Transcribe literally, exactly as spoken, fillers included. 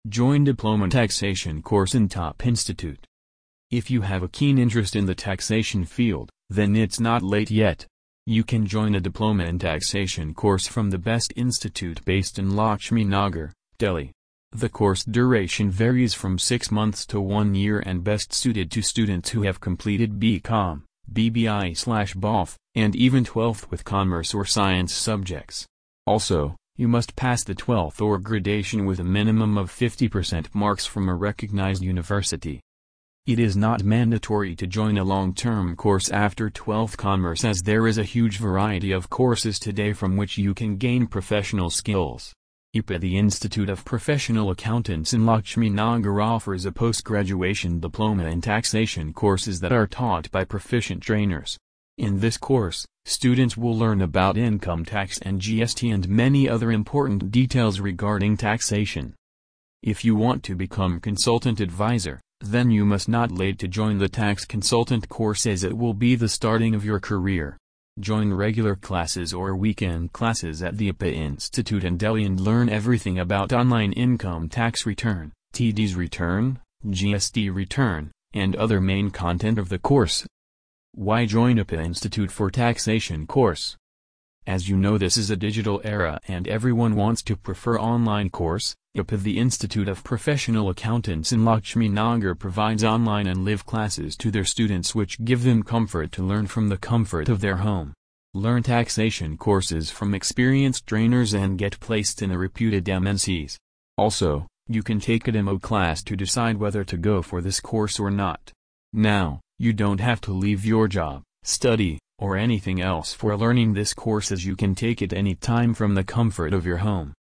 Join Diploma Taxation course in Top Institute. If you have a keen interest in the taxation field, then it's not late yet. You can join a Diploma in Taxation course from the best institute based in Lakshmi Nagar, Delhi. The course duration varies from six months to one year and best suited to students who have completed B Com, B B I slash B O F, and even twelfth with commerce or science subjects. Also, you must pass the twelfth or gradation with a minimum of fifty percent marks from a recognized university. It is not mandatory to join a long-term course after twelfth commerce, as there is a huge variety of courses today from which you can gain professional skills. I P A, the Institute of Professional Accountants in Lakshmi Nagar, offers a post-graduation diploma in taxation courses that are taught by proficient trainers. In this course, students will learn about income tax and G S T and many other important details regarding taxation. If you want to become consultant advisor, then you must not wait to join the tax consultant course, as it will be the starting of your career. Join regular classes or weekend classes at the I P A Institute in Delhi and learn everything about online income tax return, T D's return, G S T return, and other main content of the course. Why join I P A Institute for Taxation course? As you know, this is a digital era and everyone wants to prefer online course. I P A, the Institute of Professional Accountants in Lakshmi Nagar, provides online and live classes to their students which give them comfort to learn from the comfort of their home. Learn taxation courses from experienced trainers and get placed in a reputed M N Cs. Also, you can take a demo class to decide whether to go for this course or not. Now, you don't have to leave your job, study, or anything else for learning this course, as you can take it any time from the comfort of your home.